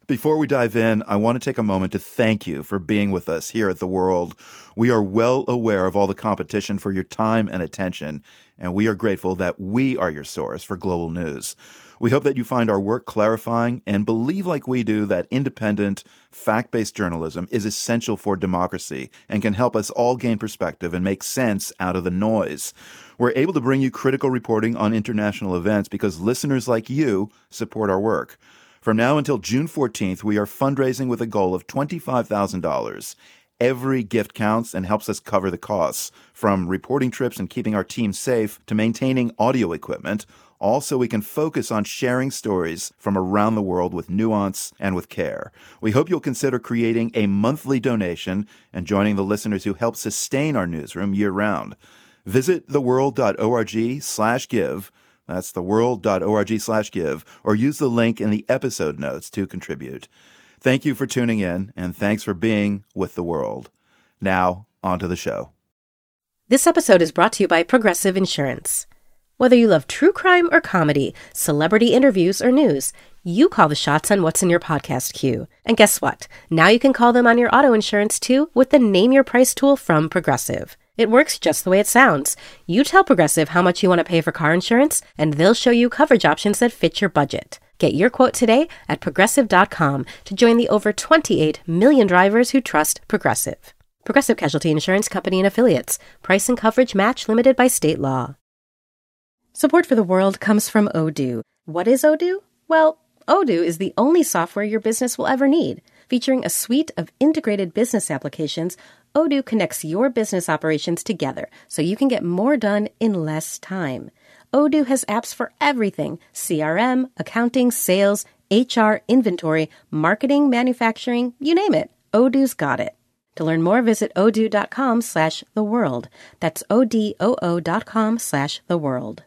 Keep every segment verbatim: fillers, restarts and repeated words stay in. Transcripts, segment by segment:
Before we dive in, I want to take a moment to thank you for being with us here at The World. We are well aware of all the competition for your time and attention, and we are grateful that we are your source for global news. We hope that you find our work clarifying and believe like we do that independent, fact-based journalism is essential for democracy and can help us all gain perspective and make sense out of the noise. We're able to bring you critical reporting on international events because listeners like you support our work. From now until June fourteenth, we are fundraising with a goal of twenty-five thousand dollars. Every gift counts and helps us cover the costs, from reporting trips and keeping our team safe to maintaining audio equipment, all so we can focus on sharing stories from around the world with nuance and with care. We hope you'll consider creating a monthly donation and joining the listeners who help sustain our newsroom year-round. Visit theworld.org slash give. That's theworld.org slash give, or use the link in the episode notes to contribute. Thank you for tuning in, and thanks for being with The World. Now, on to the show. This episode is brought to you by Progressive Insurance. Whether you love true crime or comedy, celebrity interviews or news, you call the shots on what's in your podcast queue. And guess what? Now you can call them on your auto insurance too with the Name Your Price tool from Progressive. It works just the way it sounds. You tell Progressive how much you want to pay for car insurance, and they'll show you coverage options that fit your budget. Get your quote today at progressive dot com to join the over twenty-eight million drivers who trust Progressive. Progressive Casualty Insurance Company and Affiliates. Price and coverage match limited by state law. Support for The World comes from Odoo. What is Odoo? Well, Odoo is the only software your business will ever need. Featuring a suite of integrated business applications, Odoo connects your business operations together so you can get more done in less time. Odoo has apps for everything: C R M, accounting, sales, H R, inventory, marketing, manufacturing, you name it. Odoo's got it. To learn more, visit odoo.com slash the world. That's O-D-O-O dot com slash the world.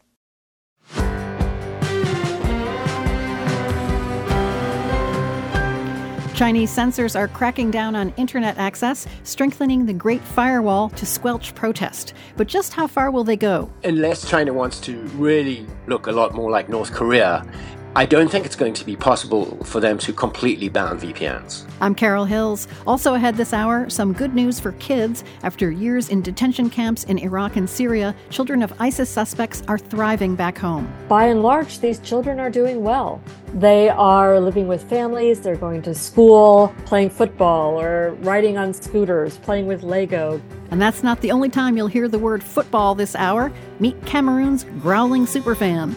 Chinese censors are cracking down on internet access, strengthening the Great Firewall to squelch protest. But just how far will they go? Unless China wants to really look a lot more like North Korea, I don't think it's going to be possible for them to completely ban V P Ns. I'm Carol Hills. Also ahead this hour, some good news for kids. After years in detention camps in Iraq and Syria, children of ISIS suspects are thriving back home. By and large, these children are doing well. They are living with families, they're going to school, playing football or riding on scooters, playing with Lego. And that's not the only time you'll hear the word football this hour. Meet Cameroon's growling superfan.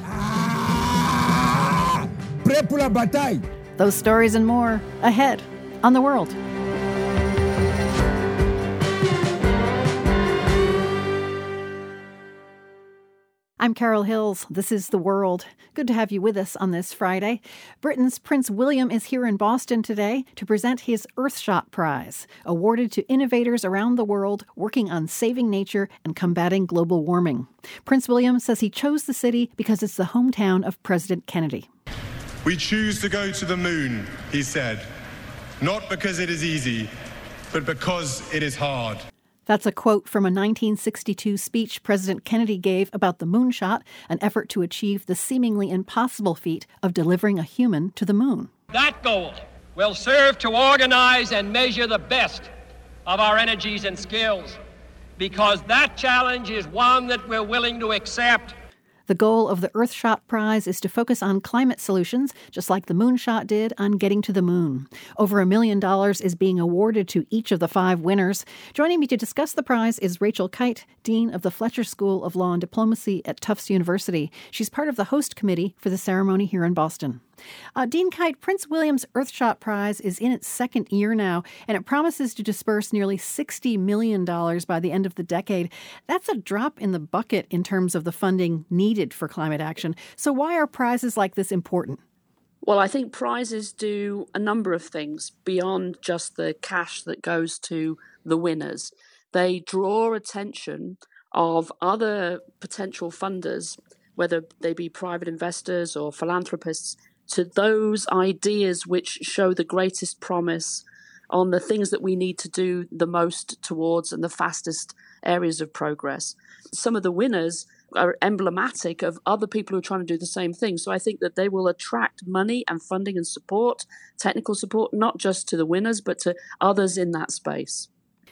Those stories and more ahead on The World. I'm Carol Hills. This is The World. Good to have you with us on this Friday. Britain's Prince William is here in Boston today to present his Earthshot Prize, awarded to innovators around the world working on saving nature and combating global warming. Prince William says he chose the city because it's the hometown of President Kennedy. We choose to go to the moon, he said, not because it is easy, but because it is hard. That's a quote from a nineteen sixty-two speech President Kennedy gave about the moonshot, an effort to achieve the seemingly impossible feat of delivering a human to the moon. That goal will serve to organize and measure the best of our energies and skills, because that challenge is one that we're willing to accept. The goal of the Earthshot Prize is to focus on climate solutions, just like the moonshot did on getting to the moon. Over a million dollars is being awarded to each of the five winners. Joining me to discuss the prize is Rachel Kite, Dean of the Fletcher School of Law and Diplomacy at Tufts University. She's part of the host committee for the ceremony here in Boston. Uh, Dean Kite, Prince William's Earthshot Prize is in its second year now, and it promises to disperse nearly sixty million dollars by the end of the decade. That's a drop in the bucket in terms of the funding needed for climate action. So why are prizes like this important? Well, I think prizes do a number of things beyond just the cash that goes to the winners. They draw attention of other potential funders, whether they be private investors or philanthropists, to those ideas which show the greatest promise on the things that we need to do the most towards and the fastest areas of progress. Some of the winners are emblematic of other people who are trying to do the same thing. So I think that they will attract money and funding and support, technical support, not just to the winners, but to others in that space.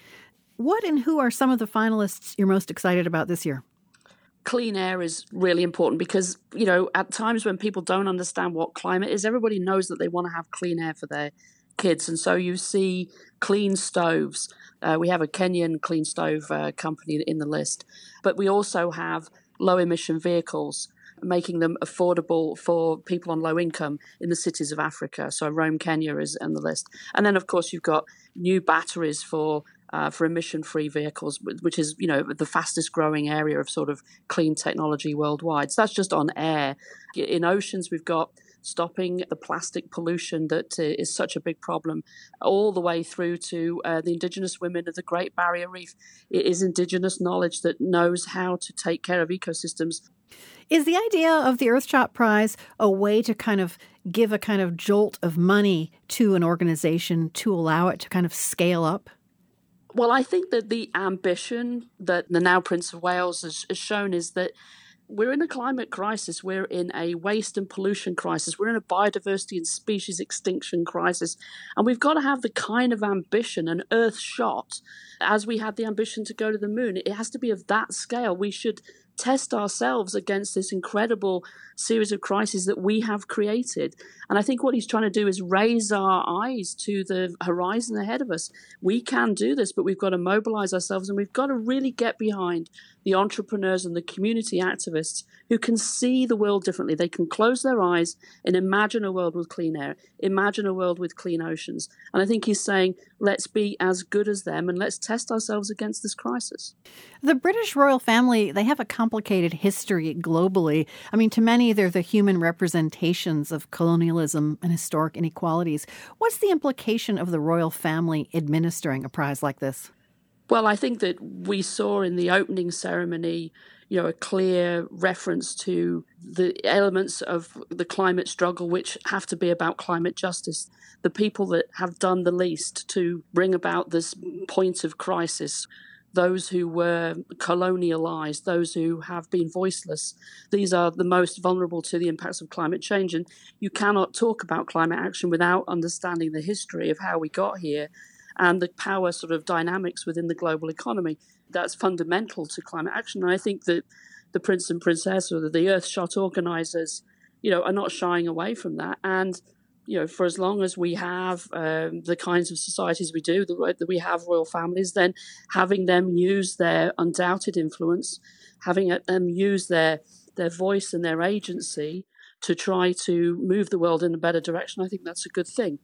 What and who are some of the finalists you're most excited about this year? Clean air is really important because, you know, at times when people don't understand what climate is, everybody knows that they want to have clean air for their kids. And so you see clean stoves. Uh, we have a Kenyan clean stove uh, company in the list, but we also have low emission vehicles, making them affordable for people on low income in the cities of Africa. So Rome, Kenya is on the list. And then, of course, you've got new batteries for uh, for emission-free vehicles, which is, you know, the fastest growing area of sort of clean technology worldwide. So that's just on air. In oceans, we've got stopping the plastic pollution that uh, is such a big problem, all the way through to uh, the indigenous women of the Great Barrier Reef. It is indigenous knowledge that knows how to take care of ecosystems. Is the idea of the Earthshot Prize a way to kind of give a kind of jolt of money to an organization to allow it to kind of scale up? Well, I think that the ambition that the now Prince of Wales has, has shown is that we're in a climate crisis. We're in a waste and pollution crisis. We're in a biodiversity and species extinction crisis. And we've got to have the kind of ambition, an Earthshot, as we had the ambition to go to the moon. It has to be of that scale. We should test ourselves against this incredible series of crises that we have created. And I think what he's trying to do is raise our eyes to the horizon ahead of us. We can do this, but we've got to mobilize ourselves, and we've got to really get behind the entrepreneurs and the community activists who can see the world differently. They can close their eyes and imagine a world with clean air, imagine a world with clean oceans. And I think he's saying, let's be as good as them and let's test ourselves against this crisis. The British royal family, they have a complicated history globally. I mean, to many, they're the human representations of colonialism and historic inequalities. What's the implication of the royal family administering a prize like this? Well, I think that we saw in the opening ceremony, you know, a clear reference to the elements of the climate struggle which have to be about climate justice. The people that have done the least to bring about this point of crisis, those who were colonialized, those who have been voiceless, these are the most vulnerable to the impacts of climate change. And you cannot talk about climate action without understanding the history of how we got here and the power sort of dynamics within the global economy. That's fundamental to climate action. And I think that the Prince and Princess or the Earthshot organizers, you know, are not shying away from that. And, you know, for as long as we have um, the kinds of societies we do, the, that we have royal families, then having them use their undoubted influence, having them use their their voice and their agency to try to move the world in a better direction, I think that's a good thing.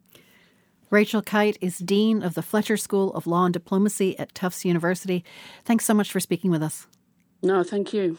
Rachel Kyte is Dean of the Fletcher School of Law and Diplomacy at Tufts University. Thanks so much for speaking with us. No, thank you.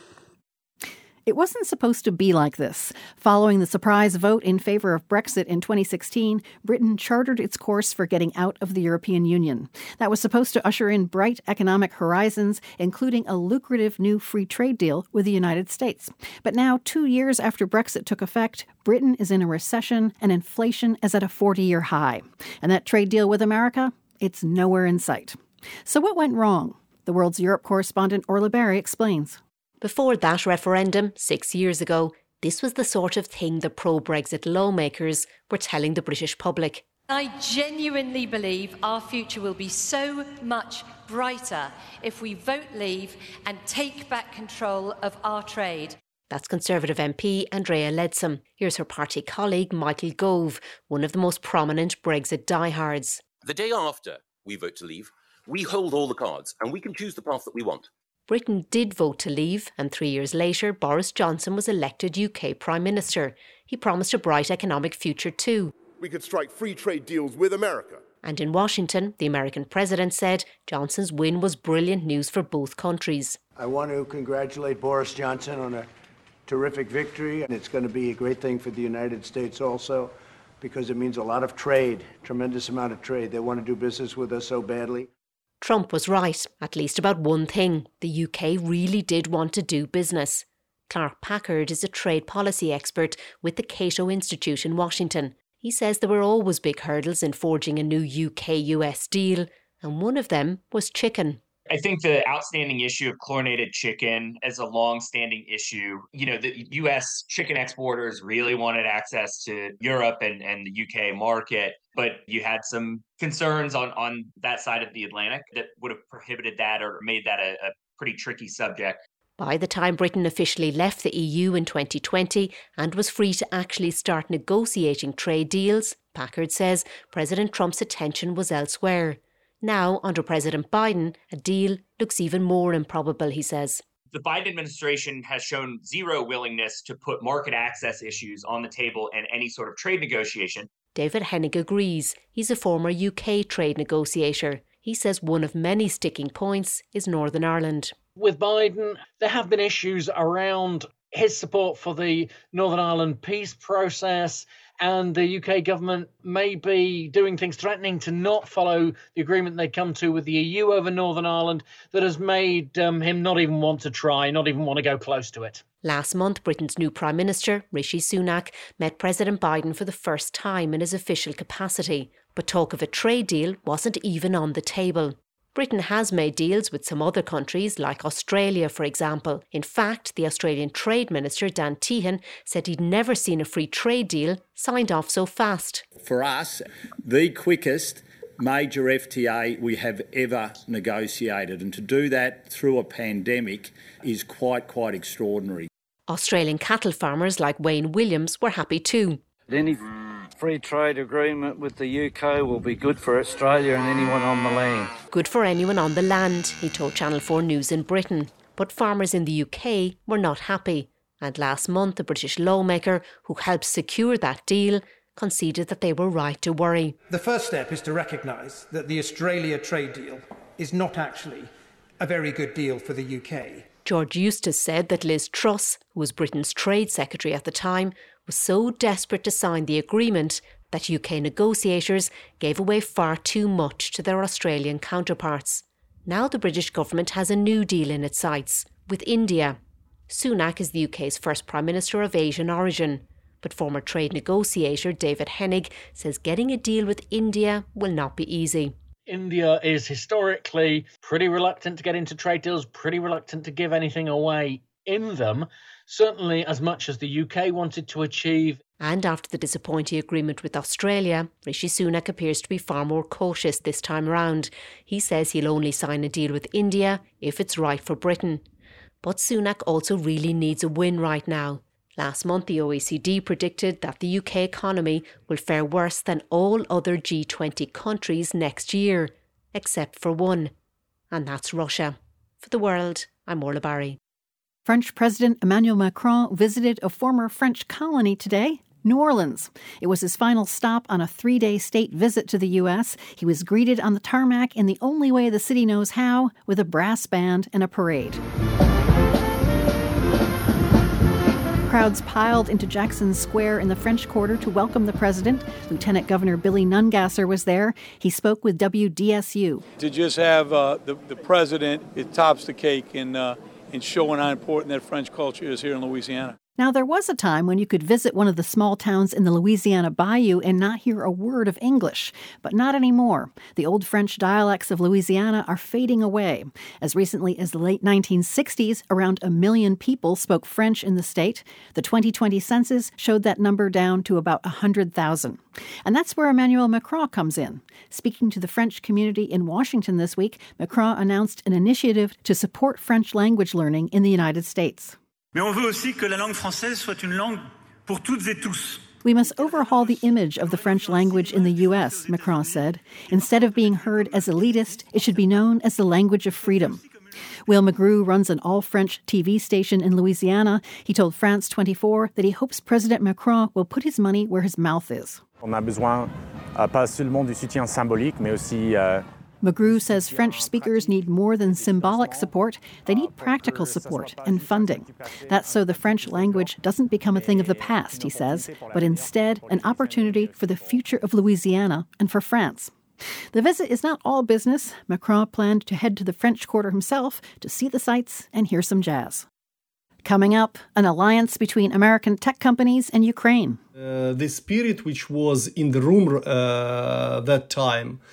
It wasn't supposed to be like this. Following the surprise vote in favor of Brexit in twenty sixteen, Britain chartered its course for getting out of the European Union. That was supposed to usher in bright economic horizons, including a lucrative new free trade deal with the United States. But now, two years after Brexit took effect, Britain is in a recession and inflation is at a forty-year high. And that trade deal with America? It's nowhere in sight. So what went wrong? The World's Europe correspondent Orla Berry explains. Before that referendum, six years ago, this was the sort of thing the pro-Brexit lawmakers were telling the British public. I genuinely believe our future will be so much brighter if we vote leave and take back control of our trade. That's Conservative M P Andrea Leadsom. Here's her party colleague Michael Gove, one of the most prominent Brexit diehards. The day after we vote to leave, we hold all the cards and we can choose the path that we want. Britain did vote to leave, and three years later, Boris Johnson was elected U K Prime Minister. He promised a bright economic future too. We could strike free trade deals with America. And in Washington, the American president said Johnson's win was brilliant news for both countries. I want to congratulate Boris Johnson on a terrific victory, and it's going to be a great thing for the United States also, because it means a lot of trade, tremendous amount of trade. They want to do business with us so badly. Trump was right, at least about one thing. The U K really did want to do business. Clark Packard is a trade policy expert with the Cato Institute in Washington. He says there were always big hurdles in forging a new U K U S deal, and one of them was chicken. I think the outstanding issue of chlorinated chicken is a long-standing issue. You know, the U S chicken exporters really wanted access to Europe and, and the U K market, but you had some concerns on, on that side of the Atlantic that would have prohibited that or made that a, a pretty tricky subject. By the time Britain officially left the E U in twenty twenty and was free to actually start negotiating trade deals, Packard says President Trump's attention was elsewhere. Now, under President Biden, a deal looks even more improbable, he says. The Biden administration has shown zero willingness to put market access issues on the table in any sort of trade negotiation. David Hennig agrees. He's a former U K trade negotiator. He says one of many sticking points is Northern Ireland. With Biden, there have been issues around his support for the Northern Ireland peace process, and the U K government may be doing things threatening to not follow the agreement they come to with the E U over Northern Ireland that has made um, him not even want to try, not even want to go close to it. Last month, Britain's new Prime Minister, Rishi Sunak, met President Biden for the first time in his official capacity. But talk of a trade deal wasn't even on the table. Britain has made deals with some other countries, like Australia, for example. In fact, the Australian Trade Minister, Dan Tehan, said he'd never seen a free trade deal signed off so fast. For us, the quickest major F T A we have ever negotiated, and to do that through a pandemic is quite, quite extraordinary. Australian cattle farmers like Wayne Williams were happy too. Any free trade agreement with the U K will be good for Australia and anyone on the land. Good for anyone on the land, he told Channel four News in Britain. But farmers in the U K were not happy. And last month, the British lawmaker who helped secure that deal conceded that they were right to worry. The first step is to recognise that the Australia trade deal is not actually a very good deal for the U K. George Eustace said that Liz Truss, who was Britain's Trade Secretary at the time, was so desperate to sign the agreement that U K negotiators gave away far too much to their Australian counterparts. Now the British government has a new deal in its sights with India. Sunak is the U K's first Prime Minister of Asian origin, but former trade negotiator David Hennig says getting a deal with India will not be easy. India is historically pretty reluctant to get into trade deals, pretty reluctant to give anything away in them, certainly as much as the U K wanted to achieve. And after the disappointing agreement with Australia, Rishi Sunak appears to be far more cautious this time round. He says he'll only sign a deal with India if it's right for Britain. But Sunak also really needs a win right now. Last month, the O E C D predicted that the U K economy will fare worse than all other G twenty countries next year, except for one, and that's Russia. For The World, I'm Orla Barry. French President Emmanuel Macron visited a former French colony today, New Orleans. It was his final stop on a three-day state visit to the U S. He was greeted on the tarmac in the only way the city knows how, with a brass band and a parade. Crowds piled into Jackson Square in the French Quarter to welcome the president. Lieutenant Governor Billy Nungasser was there. He spoke with W D S U. To just have uh, the, the president, it tops the cake in, uh, in showing how important that French culture is here in Louisiana. Now, there was a time when you could visit one of the small towns in the Louisiana Bayou and not hear a word of English, but not anymore. The old French dialects of Louisiana are fading away. As recently as the late nineteen sixties, around a million people spoke French in the state. The twenty twenty census showed that number down to about one hundred thousand. And that's where Emmanuel Macron comes in. Speaking to the French community in Washington this week, Macron announced an initiative to support French language learning in the United States. Mais on veut aussi que la langue française soit une langue pour toutes et tous. We must overhaul the image of the French language in the U S, Macron said. Instead of being heard as elitist, it should be known as the language of freedom. Will Magru runs an all-French T V station in Louisiana. He told France twenty-four that he hopes President Macron will put his money where his mouth is. On a besoin uh, pas seulement du soutien symbolique, mais aussi uh... Magru says French speakers need more than symbolic support. They need practical support and funding. That's so the French language doesn't become a thing of the past, he says, but instead an opportunity for the future of Louisiana and for France. The visit is not all business. Macron planned to head to the French Quarter himself to see the sights and hear some jazz. Coming up, an alliance between American tech companies and Ukraine. Uh, the spirit which was in the room uh, that time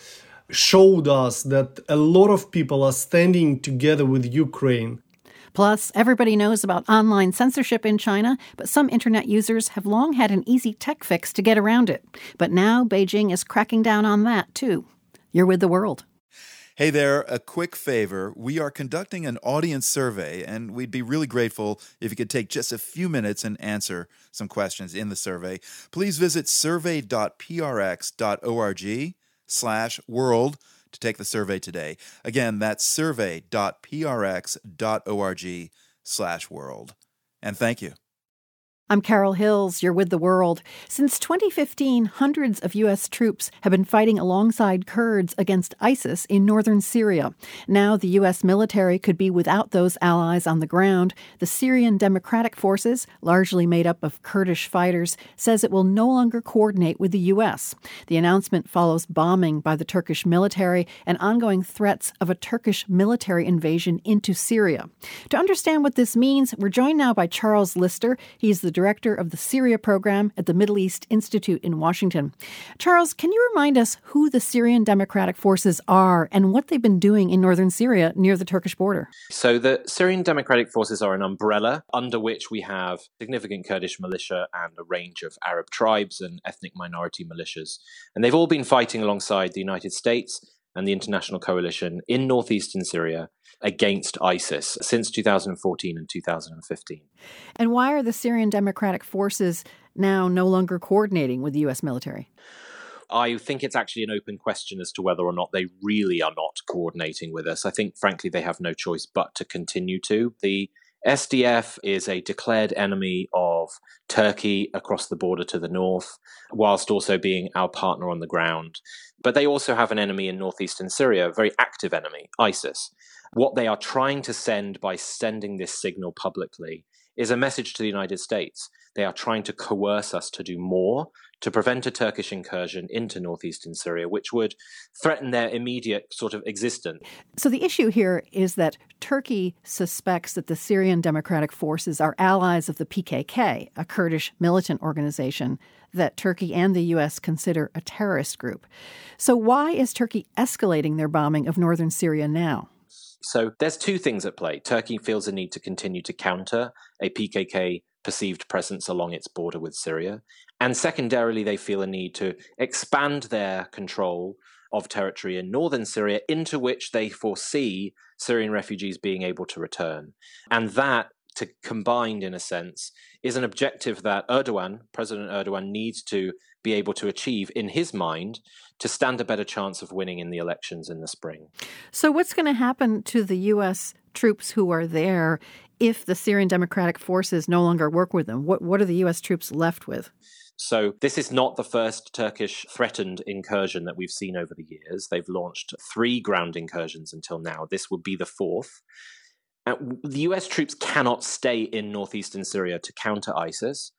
showed us that a lot of people are standing together with Ukraine. Plus, everybody knows about online censorship in China, but some internet users have long had an easy tech fix to get around it. But now Beijing is cracking down on that, too. You're with The World. Hey there, a quick favor. We are conducting an audience survey, and we'd be really grateful if you could take just a few minutes and answer some questions in the survey. Please visit survey.prx.org slash world to take the survey today. Again, that's survey.prx.org slash world. And thank you. I'm Carol Hills. You're with The World. Since twenty fifteen, hundreds of U S troops have been fighting alongside Kurds against ISIS in northern Syria. Now the U S military could be without those allies on the ground. The Syrian Democratic Forces, largely made up of Kurdish fighters, says it will no longer coordinate with the U S. The announcement follows bombing by the Turkish military and ongoing threats of a Turkish military invasion into Syria. To understand what this means, we're joined now by Charles Lister. He's the director of the Syria program at the Middle East Institute in Washington. Charles, can you remind us who the Syrian Democratic Forces are and what they've been doing in northern Syria near the Turkish border? So the Syrian Democratic Forces are an umbrella under which we have significant Kurdish militia and a range of Arab tribes and ethnic minority militias. And they've all been fighting alongside the United States and the international coalition in northeastern Syria against ISIS since two thousand fourteen and two thousand fifteen. And why are the Syrian Democratic Forces now no longer coordinating with the U S military? I think it's actually an open question as to whether or not they really are not coordinating with us. I think, frankly, they have no choice but to continue to. The S D F is a declared enemy of Turkey across the border to the north, whilst also being our partner on the ground. But they also have an enemy in northeastern Syria, a very active enemy, ISIS. What they are trying to send by sending this signal publicly is a message to the United States. They are trying to coerce us to do more to prevent a Turkish incursion into northeastern Syria, which would threaten their immediate sort of existence. So the issue here is that Turkey suspects that the Syrian Democratic Forces are allies of the P K K, a Kurdish militant organization that Turkey and the U S consider a terrorist group. So why is Turkey escalating their bombing of northern Syria now? So there's two things at play. Turkey feels a need to continue to counter a P K K perceived presence along its border with Syria. And secondarily, they feel a need to expand their control of territory in northern Syria into which they foresee Syrian refugees being able to return. And that, to combined in a sense, is an objective that Erdogan, President Erdogan, needs to be able to achieve in his mind to stand a better chance of winning in the elections in the spring. So what's going to happen to the U S troops who are there if the Syrian Democratic Forces no longer work with them? What, what are the U S troops left with? So this is not the first Turkish threatened incursion that we've seen over the years. They've launched three ground incursions until now. This would be the fourth. Uh, the U S troops cannot stay in northeastern Syria to counter ISIS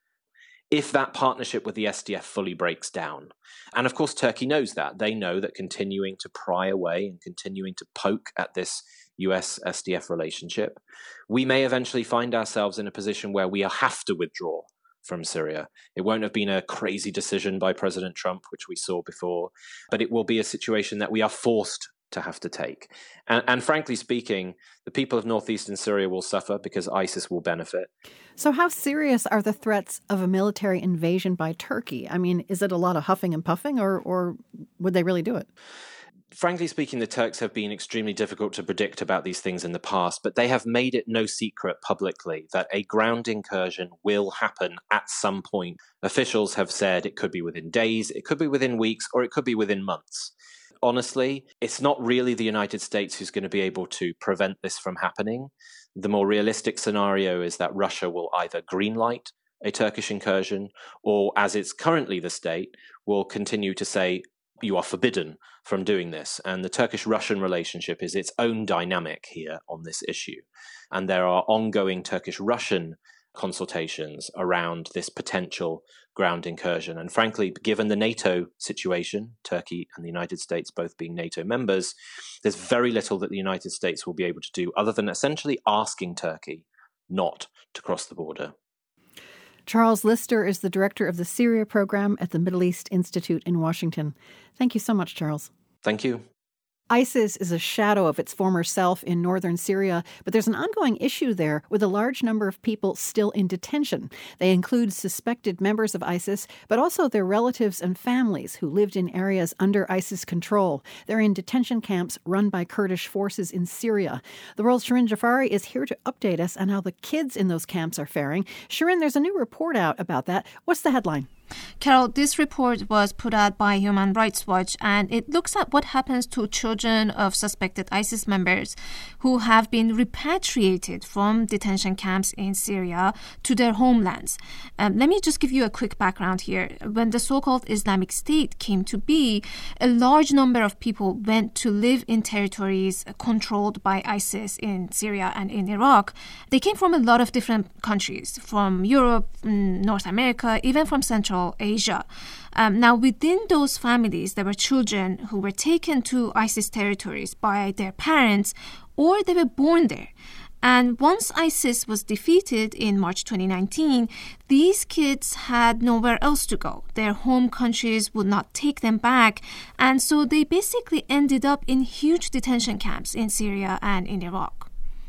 if that partnership with the S D F fully breaks down. And of course, Turkey knows that. They know that continuing to pry away and continuing to poke at this U S S D F relationship, we may eventually find ourselves in a position where we have to withdraw from Syria. It won't have been a crazy decision by President Trump, which we saw before, but it will be a situation that we are forced to have to take. And, and frankly speaking, the people of northeastern Syria will suffer because ISIS will benefit. So how serious are the threats of a military invasion by Turkey? I mean, is it a lot of huffing and puffing, or, or would they really do it? Frankly speaking, the Turks have been extremely difficult to predict about these things in the past, but they have made it no secret publicly that a ground incursion will happen at some point. Officials have said it could be within days, it could be within weeks, or it could be within months. Honestly, it's not really the United States who's going to be able to prevent this from happening. The more realistic scenario is that Russia will either greenlight a Turkish incursion, or as it's currently the state, will continue to say, you are forbidden from doing this. And the Turkish-Russian relationship is its own dynamic here on this issue. And there are ongoing Turkish-Russian consultations around this potential ground incursion. And frankly, given the NATO situation, Turkey and the United States both being NATO members, there's very little that the United States will be able to do other than essentially asking Turkey not to cross the border. Charles Lister is the director of the Syria program at the Middle East Institute in Washington. Thank you so much, Charles. Thank you. ISIS is a shadow of its former self in northern Syria, but there's an ongoing issue there with a large number of people still in detention. They include suspected members of ISIS, but also their relatives and families who lived in areas under ISIS control. They're in detention camps run by Kurdish forces in Syria. The World's Shirin Jafari is here to update us on how the kids in those camps are faring. Shirin, there's a new report out about that. What's the headline? Carol, this report was put out by Human Rights Watch, and it looks at what happens to children of suspected ISIS members who have been repatriated from detention camps in Syria to their homelands. Um, let me just give you a quick background here. When the so-called Islamic State came to be, a large number of people went to live in territories controlled by ISIS in Syria and in Iraq. They came from a lot of different countries, from Europe, North America, even from Central Asia. Um, now, within those families, there were children who were taken to ISIS territories by their parents, or they were born there. And once ISIS was defeated in March twenty nineteen, these kids had nowhere else to go. Their home countries would not take them back, and so they basically ended up in huge detention camps in Syria and in Iraq.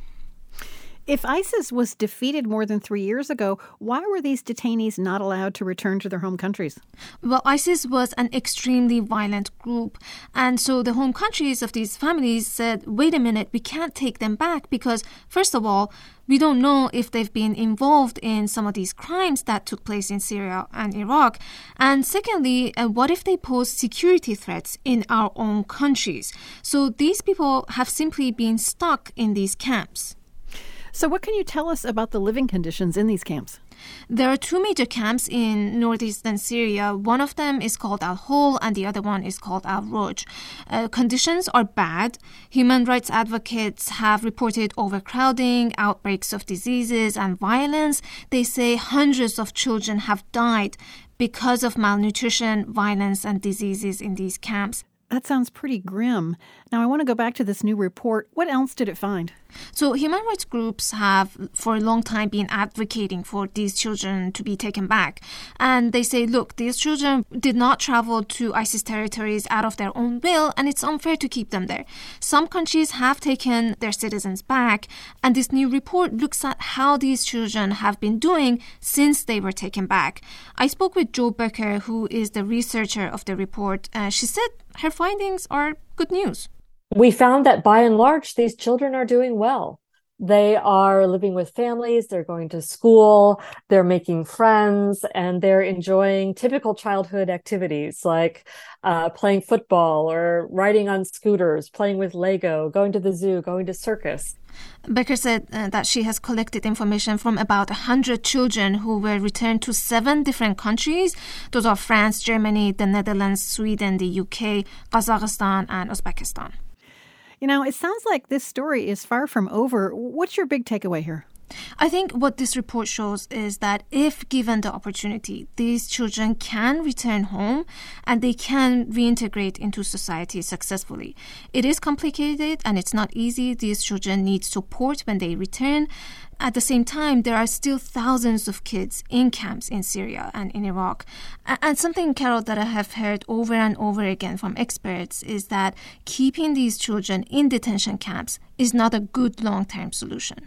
If ISIS was defeated more than three years ago, why were these detainees not allowed to return to their home countries? Well, ISIS was an extremely violent group. And so the home countries of these families said, wait a minute, we can't take them back because, first of all, we don't know if they've been involved in some of these crimes that took place in Syria and Iraq. And secondly, uh, what if they pose security threats in our own countries? So these people have simply been stuck in these camps. So what can you tell us about the living conditions in these camps? There are two major camps in northeastern Syria. One of them is called Al-Hol and the other one is called Al-Roj. Uh, conditions are bad. Human rights advocates have reported overcrowding, outbreaks of diseases and violence. They say hundreds of children have died because of malnutrition, violence and diseases in these camps. That sounds pretty grim. Now, I want to go back to this new report. What else did it find? So human rights groups have for a long time been advocating for these children to be taken back. And they say, look, these children did not travel to ISIS territories out of their own will, and it's unfair to keep them there. Some countries have taken their citizens back, and this new report looks at how these children have been doing since they were taken back. I spoke with Jo Becker, who is the researcher of the report. Uh, she said her findings are good news. We found that by and large, these children are doing well. They are living with families, they're going to school, they're making friends, and they're enjoying typical childhood activities like uh, playing football or riding on scooters, playing with Lego, going to the zoo, going to circus. Becker said uh, that she has collected information from about one hundred children who were returned to seven different countries. Those are France, Germany, the Netherlands, Sweden, the U K, Kazakhstan, and Uzbekistan. You know, it sounds like this story is far from over. What's your big takeaway here? I think what this report shows is that if given the opportunity, these children can return home and they can reintegrate into society successfully. It is complicated and it's not easy. These children need support when they return. At the same time, there are still thousands of kids in camps in Syria and in Iraq. And something, Carol, that I have heard over and over again from experts is that keeping these children in detention camps is not a good long-term solution.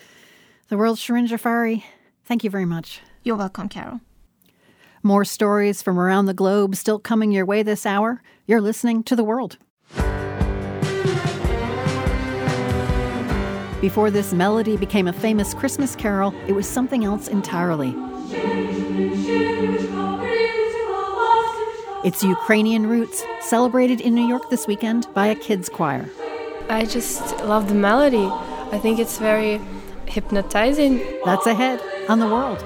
The World's Shirin Jafari, thank you very much. You're welcome, Carol. More stories from around the globe still coming your way this hour. You're listening to The World. Before this melody became a famous Christmas carol, it was something else entirely. Its Ukrainian roots, celebrated in New York this weekend by a kids' choir. I just love the melody. I think it's very hypnotizing. That's ahead on The World.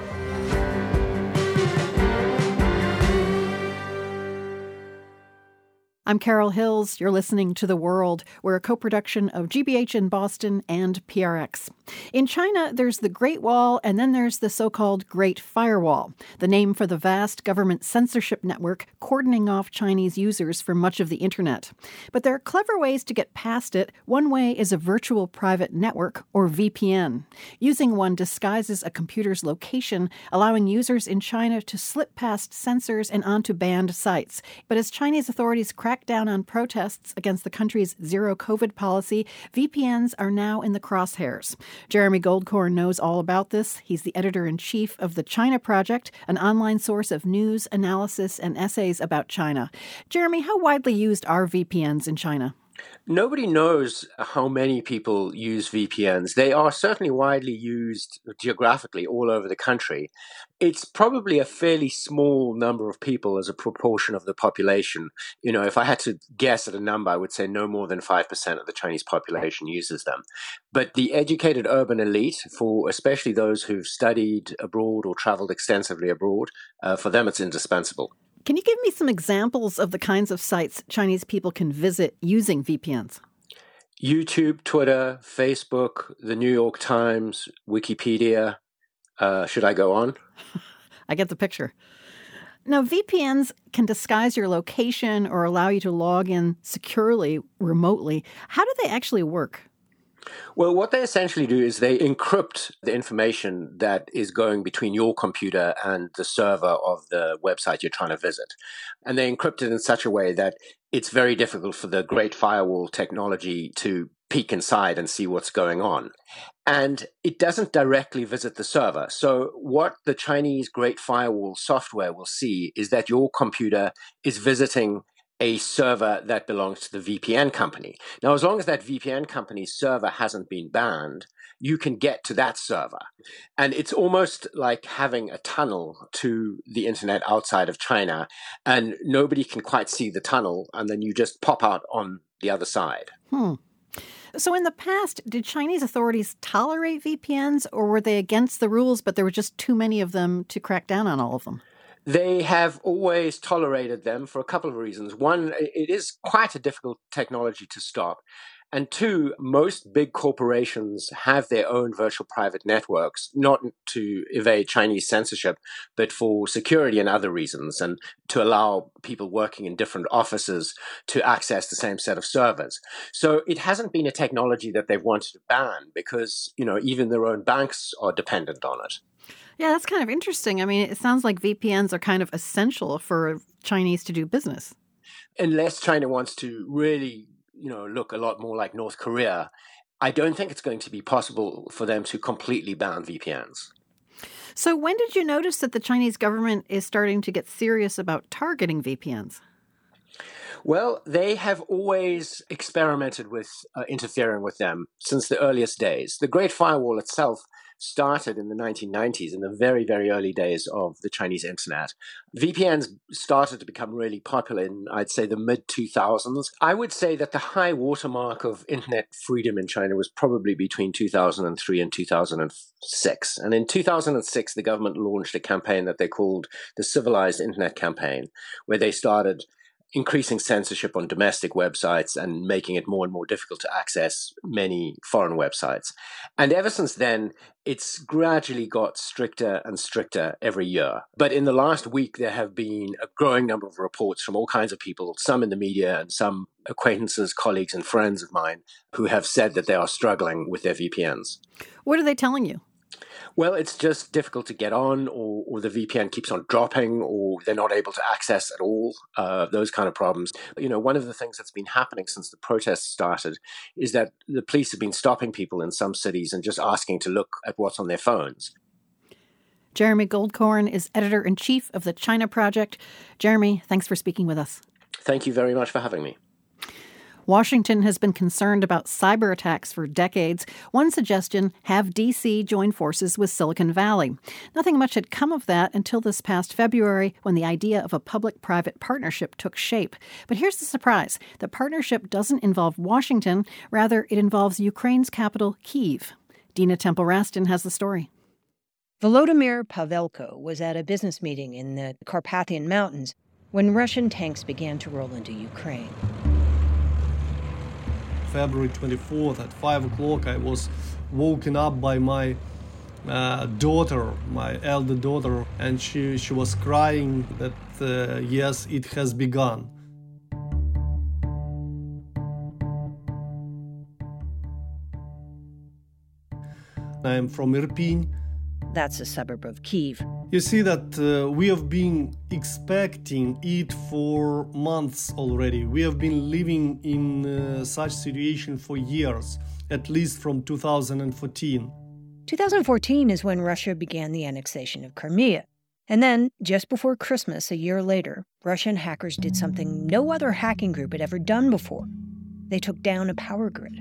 I'm Carol Hills. You're listening to The World. We're a co-production of G B H in Boston and P R X. In China, there's the Great Wall, and then there's the so-called Great Firewall, the name for the vast government censorship network cordoning off Chinese users from much of the internet. But there are clever ways to get past it. One way is a virtual private network, or V P N. Using one disguises a computer's location, allowing users in China to slip past censors and onto banned sites. But as Chinese authorities crack crack down on protests against the country's zero COVID policy, V P Ns are now in the crosshairs. Jeremy Goldkorn knows all about this. He's the editor-in-chief of the China Project, an online source of news, analysis, and essays about China. Jeremy, how widely used are V P Ns in China? Nobody knows how many people use V P Ns. They are certainly widely used geographically all over the country. It's probably a fairly small number of people as a proportion of the population. You know, if I had to guess at a number, I would say no more than five percent of the Chinese population uses them. But the educated urban elite, for especially those who've studied abroad or traveled extensively abroad, uh, for them it's indispensable. Can you give me some examples of the kinds of sites Chinese people can visit using V P Ns? YouTube, Twitter, Facebook, the New York Times, Wikipedia. Uh, should I go on? I get the picture. Now, V P Ns can disguise your location or allow you to log in securely, remotely. How do they actually work? Well, what they essentially do is they encrypt the information that is going between your computer and the server of the website you're trying to visit. And they encrypt it in such a way that it's very difficult for the Great Firewall technology to peek inside and see what's going on. And it doesn't directly visit the server. So what the Chinese Great Firewall software will see is that your computer is visiting a server that belongs to the V P N company. Now, as long as that V P N company's server hasn't been banned, you can get to that server. And it's almost like having a tunnel to the internet outside of China, and nobody can quite see the tunnel, and then you just pop out on the other side. Hmm. So in the past, did Chinese authorities tolerate V P Ns, or were they against the rules, but there were just too many of them to crack down on all of them? They have always tolerated them for a couple of reasons. One, it is quite a difficult technology to stop. And two, most big corporations have their own virtual private networks, not to evade Chinese censorship, but for security and other reasons, and to allow people working in different offices to access the same set of servers. So it hasn't been a technology that they've wanted to ban because, you know, even their own banks are dependent on it. Yeah, that's kind of interesting. I mean, it sounds like V P Ns are kind of essential for Chinese to do business. Unless China wants to really, you know, look a lot more like North Korea, I don't think it's going to be possible for them to completely ban V P Ns. So when did you notice that the Chinese government is starting to get serious about targeting V P Ns? Well, they have always experimented with uh, interfering with them since the earliest days. The Great Firewall itself started in the nineteen nineties, in the very, very early days of the Chinese internet. V P Ns started to become really popular in, I'd say, the mid two thousands. I would say that the high watermark of internet freedom in China was probably between two thousand three and two thousand six. And in two thousand six, the government launched a campaign that they called the Civilized Internet Campaign, where they started increasing censorship on domestic websites and making it more and more difficult to access many foreign websites. And ever since then, it's gradually got stricter and stricter every year. But in the last week, there have been a growing number of reports from all kinds of people, some in the media and some acquaintances, colleagues, and friends of mine who have said that they are struggling with their V P Ns. What are they telling you? Well, it's just difficult to get on, or, or the V P N keeps on dropping, or they're not able to access at all, uh, those kind of problems. You know, one of the things that's been happening since the protests started is that the police have been stopping people in some cities and just asking to look at what's on their phones. Jeremy Goldkorn is editor-in-chief of the China Project. Jeremy, thanks for speaking with us. Thank you very much for having me. Washington has been concerned about cyber attacks for decades. One suggestion, have D C join forces with Silicon Valley. Nothing much had come of that until this past February, when the idea of a public-private partnership took shape. But here's the surprise. The partnership doesn't involve Washington. Rather, it involves Ukraine's capital, Kyiv. Dina Temple-Raston has the story. Volodymyr Pavelko was at a business meeting in the Carpathian Mountains when Russian tanks began to roll into Ukraine. February twenty-fourth at five o'clock, I was woken up by my uh, daughter, my elder daughter, and she, she was crying that, uh, yes, it has begun. I am from Irpin. That's a suburb of Kyiv. You see that uh, we have been expecting it for months already. We have been living in uh, such situation for years, at least from two thousand fourteen. two thousand fourteen is when Russia began the annexation of Crimea. And then, just before Christmas, a year later, Russian hackers did something no other hacking group had ever done before. They took down a power grid.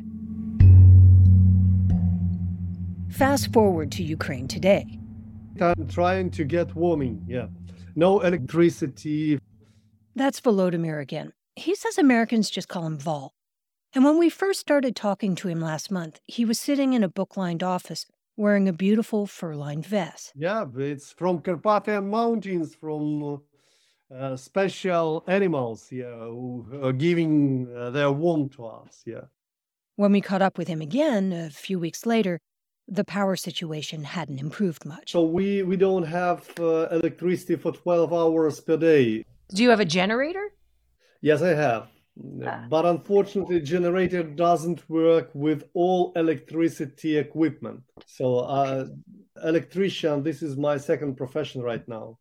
Fast forward to Ukraine today. I'm trying to get warming, yeah. No electricity. That's Volodymyr again. He says Americans just call him Vol. And when we first started talking to him last month, he was sitting in a book-lined office wearing a beautiful fur-lined vest. Yeah, it's from Carpathian Mountains, from uh, special animals, yeah, who are giving uh, their warmth to us, yeah. When we caught up with him again a few weeks later, the power situation hadn't improved much. So we, we don't have uh, electricity for twelve hours per day. Do you have a generator? Yes, I have. Ah. But unfortunately, generator doesn't work with all electricity equipment. So uh, electrician, this is my second profession right now.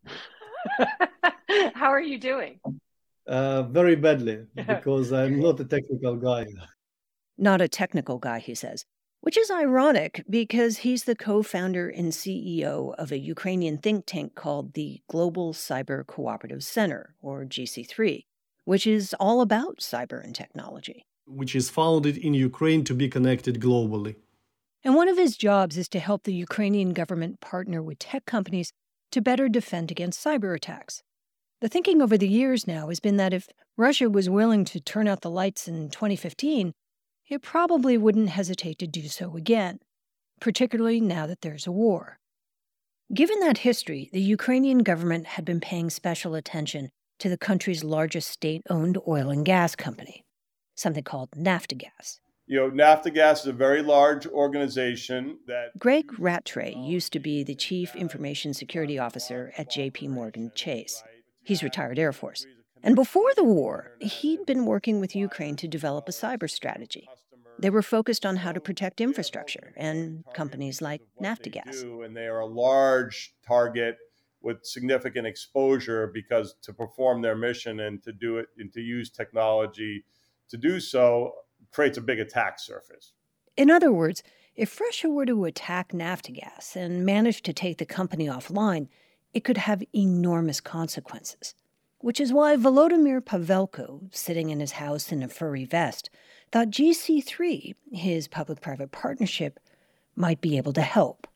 How are you doing? Uh, very badly, because I'm not a technical guy. Not a technical guy, he says. Which is ironic because he's the co-founder and C E O of a Ukrainian think tank called the Global Cyber Cooperative Center, or G C three, which is all about cyber and technology. Which is founded in Ukraine to be connected globally. And one of his jobs is to help the Ukrainian government partner with tech companies to better defend against cyber attacks. The thinking over the years now has been that if Russia was willing to turn out the lights in twenty fifteen, it probably wouldn't hesitate to do so again, particularly now that there's a war. Given that history, the Ukrainian government had been paying special attention to the country's largest state-owned oil and gas company, something called Naftogaz. You know, Naftogaz is a very large organization that... Greg Rattray used to be the chief information security officer at J P Morgan Chase. He's retired Air Force. And before the war, he'd been working with Ukraine to develop a cyber strategy. They were focused on how to protect infrastructure and companies like Naftogaz. And they are a large target with significant exposure because to perform their mission and to do it and to use technology to do so creates a big attack surface. In other words, if Russia were to attack Naftogaz and manage to take the company offline, it could have enormous consequences. Which is why Volodymyr Pavelko, sitting in his house in a furry vest, thought G C three, his public-private partnership, might be able to help.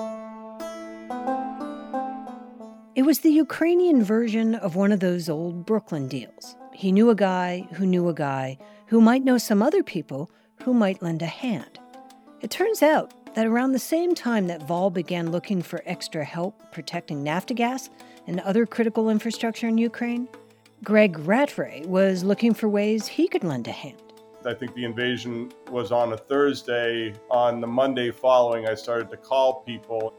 It was the Ukrainian version of one of those old Brooklyn deals. He knew a guy who knew a guy who might know some other people who might lend a hand. It turns out that around the same time that Vol began looking for extra help protecting Naftogaz and other critical infrastructure in Ukraine, Greg Rattray was looking for ways he could lend a hand. I think the invasion was on a Thursday. On the Monday following, I started to call people.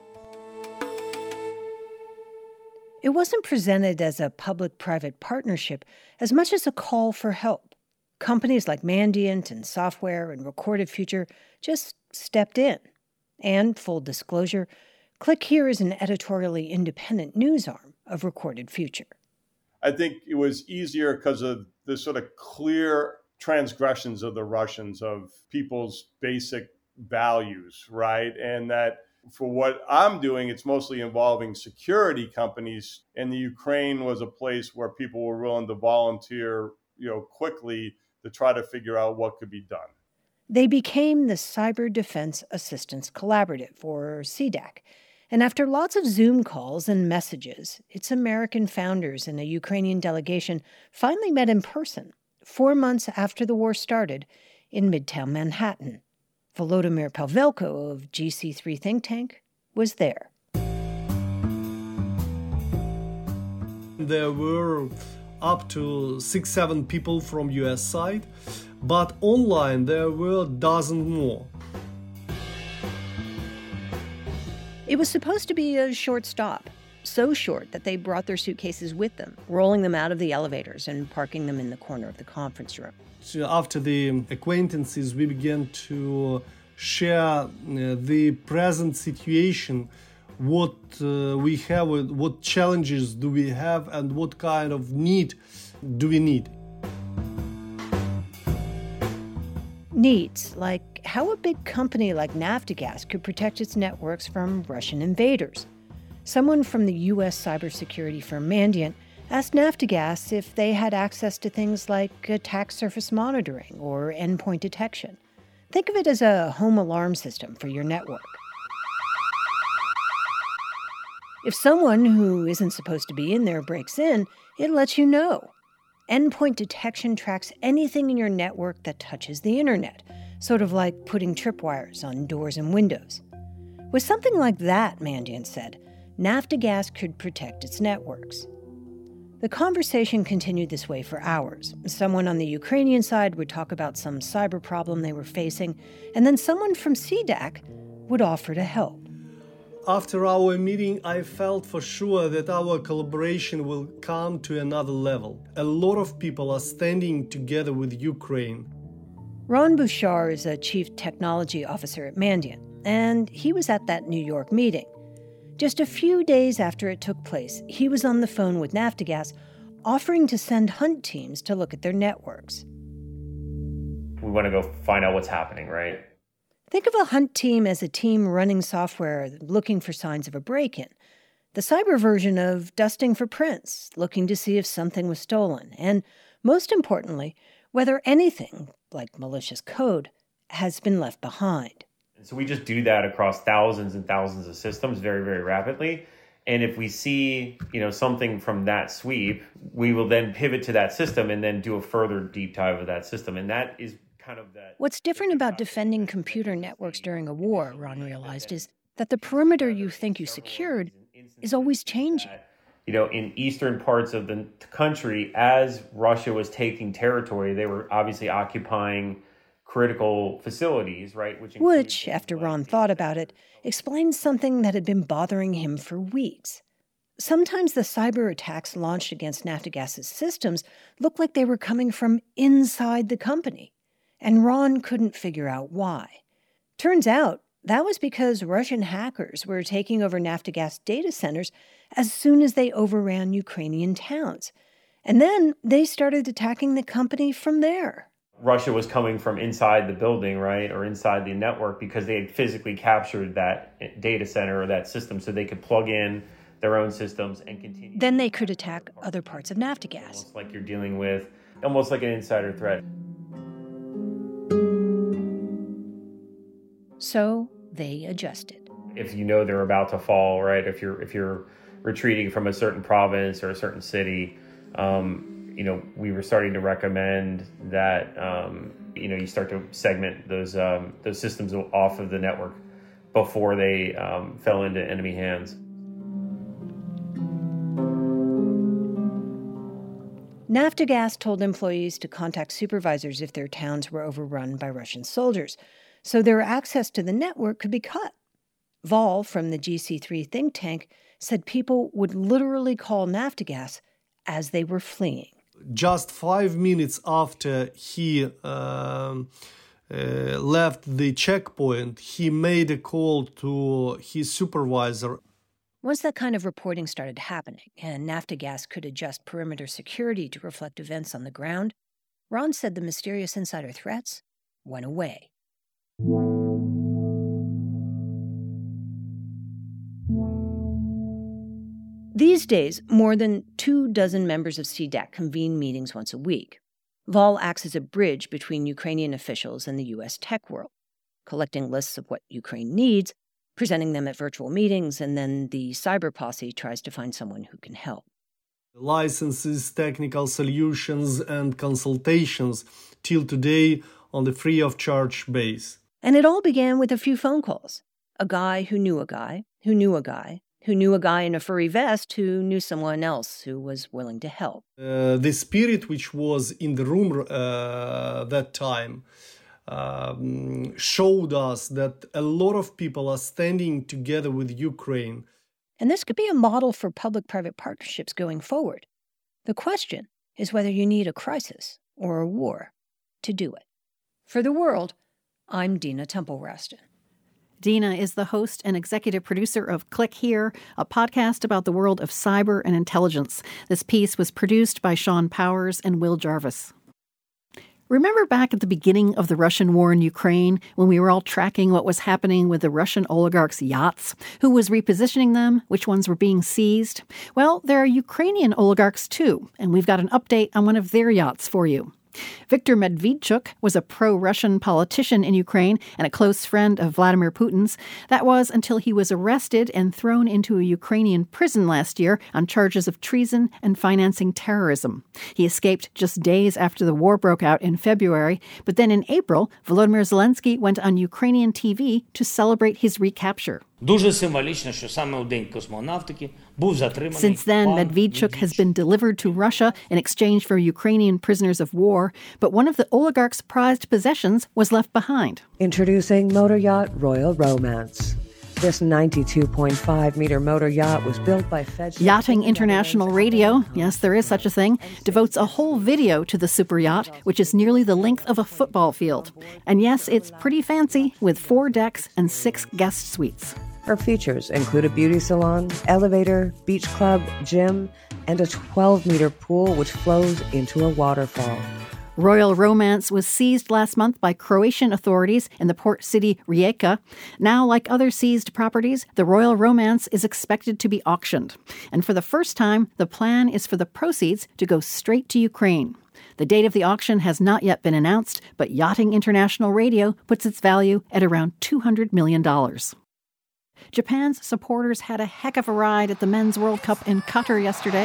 It wasn't presented as a public-private partnership as much as a call for help. Companies like Mandiant and Software and Recorded Future just stepped in. And, full disclosure, Click Here is an editorially independent news arm of Recorded Future. I think it was easier because of the sort of clear transgressions of the Russians of people's basic values, right? And that for what I'm doing, it's mostly involving security companies. And the Ukraine was a place where people were willing to volunteer, you know, quickly to try to figure out what could be done. They became the Cyber Defense Assistance Collaborative, or C D A C. And after lots of Zoom calls and messages, its American founders and a Ukrainian delegation finally met in person, four months after the war started, in Midtown Manhattan. Volodymyr Pavelko of G C three think tank was there. There were up to six, seven people from U S side, but online there were a dozen more. It was supposed to be a short stop, so short that they brought their suitcases with them, rolling them out of the elevators and parking them in the corner of the conference room. So after the acquaintances, we began to share uh, the present situation what uh, we have, what challenges do we have, and what kind of need do we need. Needs, like how a big company like Naftogaz could protect its networks from Russian invaders. Someone from the U S cybersecurity firm Mandiant asked Naftogaz if they had access to things like attack surface monitoring or endpoint detection. Think of it as a home alarm system for your network. If someone who isn't supposed to be in there breaks in, it lets you know. Endpoint detection tracks anything in your network that touches the internet, sort of like putting tripwires on doors and windows. With something like that, Mandiant said, Naftogaz could protect its networks. The conversation continued this way for hours. Someone on the Ukrainian side would talk about some cyber problem they were facing, and then someone from C DAC would offer to help. After our meeting, I felt for sure that our collaboration will come to another level. A lot of people are standing together with Ukraine. Ron Bouchard is a chief technology officer at Mandiant, and he was at that New York meeting. Just a few days after it took place, he was on the phone with Naftogaz, offering to send hunt teams to look at their networks. We want to go find out what's happening, right? Think of a hunt team as a team running software looking for signs of a break-in. The cyber version of dusting for prints, looking to see if something was stolen, and most importantly, whether anything, like malicious code, has been left behind. So we just do that across thousands and thousands of systems very, very rapidly. And if we see, you know, something from that sweep, we will then pivot to that system and then do a further deep dive of that system. And that is kind of that. What's different about defending computer networks during a war, Ron realized, is that the perimeter you think you secured is always changing. You know, in eastern parts of the country, as Russia was taking territory, they were obviously occupying critical facilities, right? Which, Which, after Ron thought about it, explains something that had been bothering him for weeks. Sometimes the cyber attacks launched against Naftogaz's systems looked like they were coming from inside the company, and Ron couldn't figure out why. Turns out that was because Russian hackers were taking over Naftogaz data centers as soon as they overran Ukrainian towns. And then they started attacking the company from there. Russia was coming from inside the building, right, or inside the network because they had physically captured that data center or that system so they could plug in their own systems and continue. Then they could attack other parts of Naftogaz. Almost like you're dealing with, almost like an insider threat. So they adjusted. If you know they're about to fall, right, if you're if you're retreating from a certain province or a certain city, um, you know, we were starting to recommend that, um, you know, you start to segment those um, those systems off of the network before they um, fell into enemy hands. Naftogaz told employees to contact supervisors if their towns were overrun by Russian soldiers, so their access to the network could be cut. Vol from the G C three think tank said people would literally call Naftogaz as they were fleeing. Just five minutes after he um, uh, left the checkpoint, he made a call to his supervisor. Once that kind of reporting started happening and Naftogaz could adjust perimeter security to reflect events on the ground, Ron said the mysterious insider threats went away. These days, more than two dozen members of C DAC convene meetings once a week. Vol acts as a bridge between Ukrainian officials and the U S tech world, collecting lists of what Ukraine needs, presenting them at virtual meetings, and then the cyber posse tries to find someone who can help. Licenses, technical solutions, and consultations till today on the free of charge base. And it all began with a few phone calls. A guy who knew a guy, who knew a guy, who knew a guy in a furry vest who knew someone else who was willing to help. Uh, the spirit which was in the room uh, that time um, showed us that a lot of people are standing together with Ukraine. And this could be a model for public-private partnerships going forward. The question is whether you need a crisis or a war to do it. For The World, I'm Dina Temple-Raston. Dina is the host and executive producer of Click Here, a podcast about the world of cyber and intelligence. This piece was produced by Sean Powers and Will Jarvis. Remember back at the beginning of the Russian war in Ukraine when we were all tracking what was happening with the Russian oligarchs' yachts? Who was repositioning them? Which ones were being seized? Well, there are Ukrainian oligarchs too, and we've got an update on one of their yachts for you. Viktor Medvedchuk was a pro-Russian politician in Ukraine and a close friend of Vladimir Putin's. That was until he was arrested and thrown into a Ukrainian prison last year on charges of treason and financing terrorism. He escaped just days after the war broke out in February, but then in April, Volodymyr Zelensky went on Ukrainian T V to celebrate his recapture. Дуже символічно, що саме у День космонавтики був затриманий. Since then, Medvedchuk has been delivered to Russia in exchange for Ukrainian prisoners of war, but one of the oligarch's prized possessions was left behind. Introducing motor yacht Royal Romance. This ninety-two point five meter motor yacht was built by Fed... Yachting International Radio, yes, there is such a thing, devotes a whole video to the super yacht, which is nearly the length of a football field. And yes, it's pretty fancy, with four decks and six guest suites. Her features include a beauty salon, elevator, beach club, gym, and a twelve meter pool which flows into a waterfall. Royal Romance was seized last month by Croatian authorities in the port city Rijeka. Now, like other seized properties, the Royal Romance is expected to be auctioned. And for the first time, the plan is for the proceeds to go straight to Ukraine. The date of the auction has not yet been announced, but Yachting International Radio puts its value at around two hundred million dollars. Japan's supporters had a heck of a ride at the Men's World Cup in Qatar yesterday.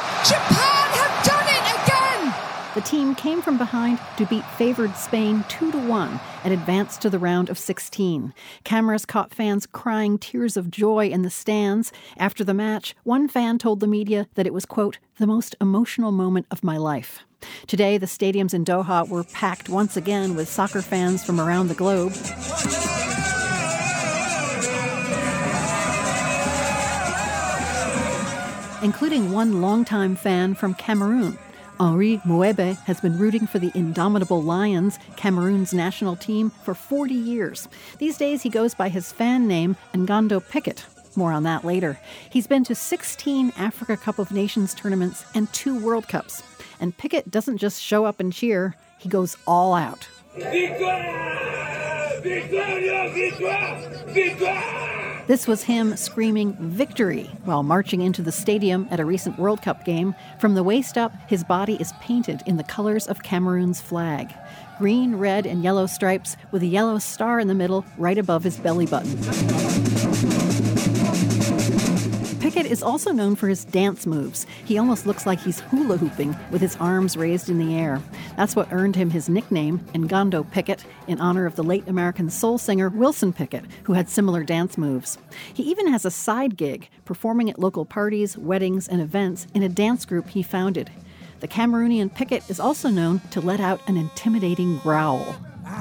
Japan have done it again! The team came from behind to beat favored Spain two to one and advance to the round of sixteen. Cameras caught fans crying tears of joy in the stands. After the match, one fan told the media that it was, quote, the most emotional moment of my life. Today, the stadiums in Doha were packed once again with soccer fans from around the globe. Including one longtime fan from Cameroon. Henri Mouebe has been rooting for the indomitable Lions, Cameroon's national team, for forty years. These days he goes by his fan name, Ngando Pickett. More on that later. He's been to sixteen Africa Cup of Nations tournaments and two World Cups. And Pickett doesn't just show up and cheer, he goes all out. Victoire! Victoria! Victoire! Victoire! This was him screaming victory while marching into the stadium at a recent World Cup game. From the waist up, his body is painted in the colors of Cameroon's flag. Green, red, and yellow stripes with a yellow star in the middle right above his belly button. Pickett is also known for his dance moves. He almost looks like he's hula hooping with his arms raised in the air. That's what earned him his nickname, Ngando Pickett, in honor of the late American soul singer Wilson Pickett, who had similar dance moves. He even has a side gig, performing at local parties, weddings, and events in a dance group he founded. The Cameroonian Pickett is also known to let out an intimidating growl.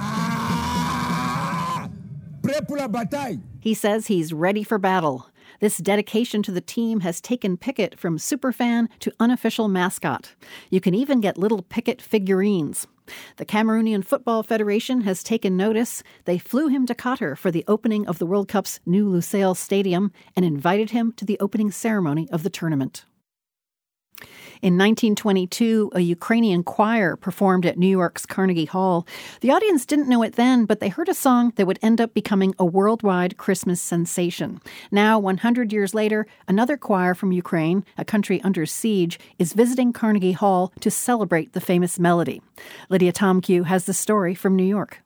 He says he's ready for battle. This dedication to the team has taken Pickett from superfan to unofficial mascot. You can even get little Pickett figurines. The Cameroonian Football Federation has taken notice. They flew him to Qatar for the opening of the World Cup's new Lusail Stadium and invited him to the opening ceremony of the tournament. In nineteen twenty-two, a Ukrainian choir performed at New York's Carnegie Hall. The audience didn't know it then, but they heard a song that would end up becoming a worldwide Christmas sensation. Now, one hundred years later, another choir from Ukraine, a country under siege, is visiting Carnegie Hall to celebrate the famous melody. Lydia Tomkew has the story from New York.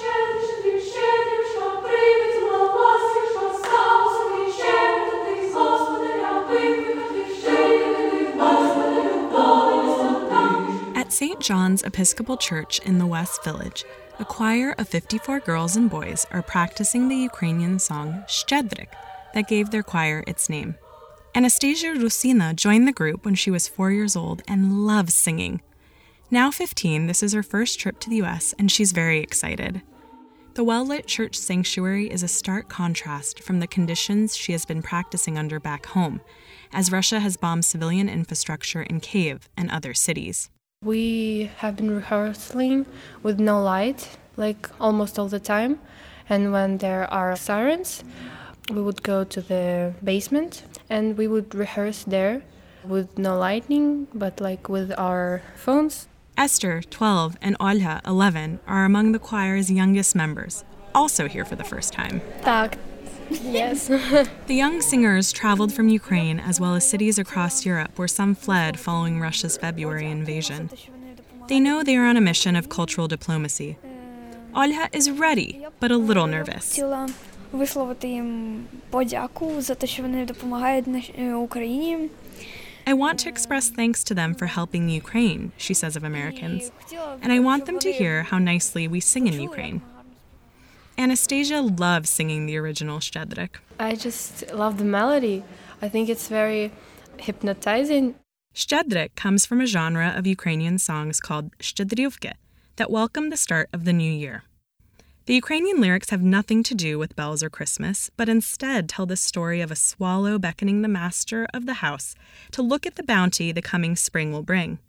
At Saint John's Episcopal Church in the West Village, a choir of fifty-four girls and boys are practicing the Ukrainian song Shchedrik that gave their choir its name. Anastasia Rusina joined the group when she was four years old and loves singing. Now fifteen, this is her first trip to the U S and she's very excited. The well-lit church sanctuary is a stark contrast from the conditions she has been practicing under back home, as Russia has bombed civilian infrastructure in Kyiv and other cities. We have been rehearsing with no light, like almost all the time, And when there are sirens, we would go to the basement and we would rehearse there with no lighting, but like with our phones. Esther, twelve, and Olha, eleven, are among the choir's youngest members, also here for the first time. Tak. Yes. The young singers traveled from Ukraine as well as cities across Europe where some fled following Russia's February invasion. They know they are on a mission of cultural diplomacy. Olha is ready, but a little nervous. Висловити їм подяку за те, що вони допомагають Україні. I want to express thanks to them for helping the Ukraine, she says of Americans, and I want them to hear how nicely we sing in Ukraine. Anastasia loves singing the original Щедрик. I just love the melody. I think it's very hypnotizing. Щедрик comes from a genre of Ukrainian songs called Щедрівки that welcome the start of the new year. The Ukrainian lyrics have nothing to do with bells or Christmas, but instead tell the story of a swallow beckoning the master of the house to look at the bounty the coming spring will bring.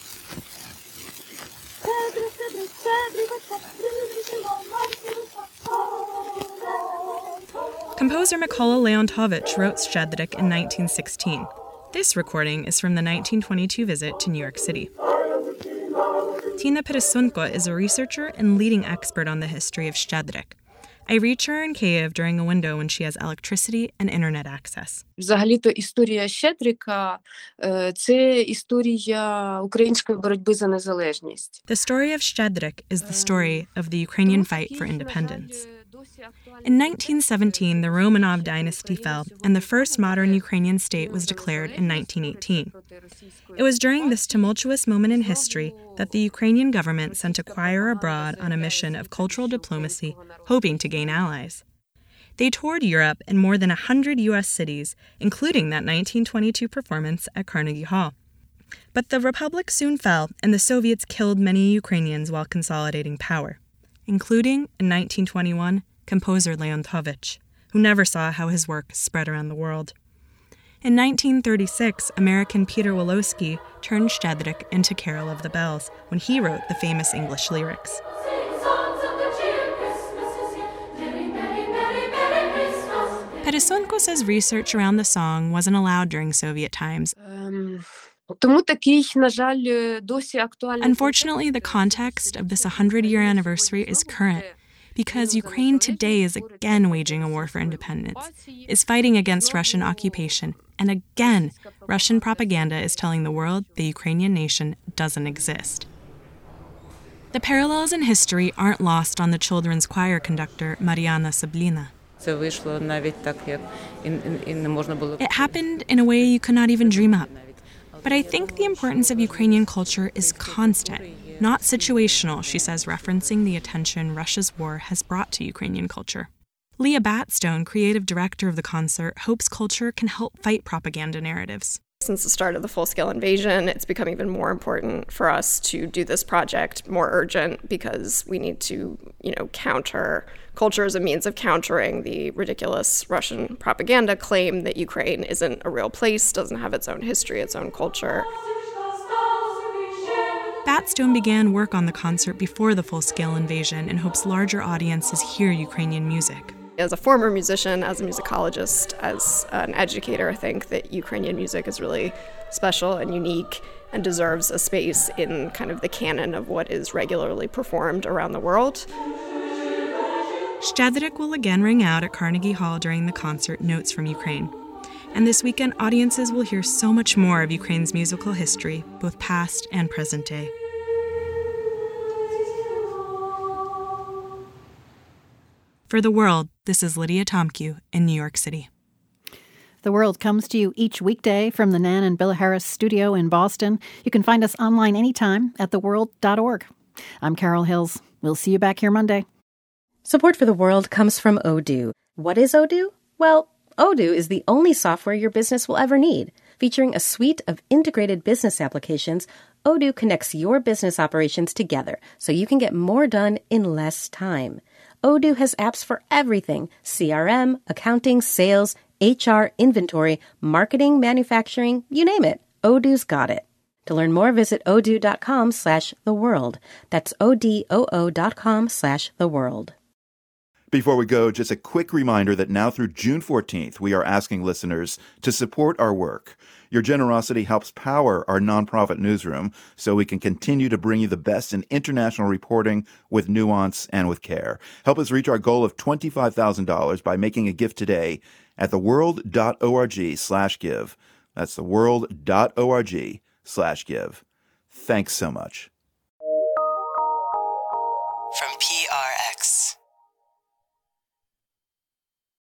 Composer Mykola Leontovich wrote Щедрик in nineteen sixteen. This recording is from the nineteen twenty-two visit to New York City. Tina Peresunko is a researcher and leading expert on the history of Щедрик. I reach her in Kyiv during a window when she has electricity and internet access. Взагалі-то історія Щедрика – це історія української боротьби за незалежність. The story of Щедрик is the story of the Ukrainian fight for independence. In nineteen seventeen, the Romanov dynasty fell, and the first modern Ukrainian state was declared in nineteen eighteen. It was during this tumultuous moment in history that the Ukrainian government sent a choir abroad on a mission of cultural diplomacy, hoping to gain allies. They toured Europe in more than one hundred U S cities, including that nineteen twenty-two performance at Carnegie Hall. But the Republic soon fell, and the Soviets killed many Ukrainians while consolidating power, including, in nineteen twenty-one, composer Leontovich, who never saw how his work spread around the world. In nineteen thirty-six, American Peter Wolosky turned Щедрик into Carol of the Bells when he wrote the famous English lyrics. Peresunko says research around the song wasn't allowed during Soviet times. Um... Unfortunately, the context of this one hundred year anniversary is current because Ukraine today is again waging a war for independence, is fighting against Russian occupation, and again, Russian propaganda is telling the world the Ukrainian nation doesn't exist. The parallels in history aren't lost on the children's choir conductor Mariana Sablina. It happened in a way you could not even dream up. But I think the importance of Ukrainian culture is constant, not situational, she says, referencing the attention Russia's war has brought to Ukrainian culture. Leah Batstone, creative director of the concert, hopes culture can help fight propaganda narratives. Since the start of the full-scale invasion, it's become even more important for us to do this project more urgent because we need to, you know, counter culture as a means of countering the ridiculous Russian propaganda claim that Ukraine isn't a real place, doesn't have its own history, its own culture. Batstone began work on the concert before the full-scale invasion and hopes larger audiences hear Ukrainian music. As a former musician, as a musicologist, as an educator, I think that Ukrainian music is really special and unique and deserves a space in kind of the canon of what is regularly performed around the world. Щедрик will again ring out at Carnegie Hall during the concert Notes from Ukraine. And this weekend, audiences will hear so much more of Ukraine's musical history, both past and present day. For The World, this is Lydia Tomkiw in New York City. The World comes to you each weekday from the Nan and Bill Harris studio in Boston. You can find us online anytime at the world dot org. I'm Carol Hills. We'll see you back here Monday. Support for The World comes from Odoo. What is Odoo? Well, Odoo is the only software your business will ever need. Featuring a suite of integrated business applications, Odoo connects your business operations together so you can get more done in less time. Odoo has apps for everything: C R M, accounting, sales, H R, inventory, marketing, manufacturing, you name it. Odoo's got it. To learn more, visit odoo.com slash the world. That's O D O O dot com slash the world. Before we go, just a quick reminder that now through June fourteenth, we are asking listeners to support our work. Your generosity helps power our nonprofit newsroom so we can continue to bring you the best in international reporting with nuance and with care. Help us reach our goal of twenty-five thousand dollars by making a gift today at theworld.org slash give. That's theworld.org slash give. Thanks so much. From P R X.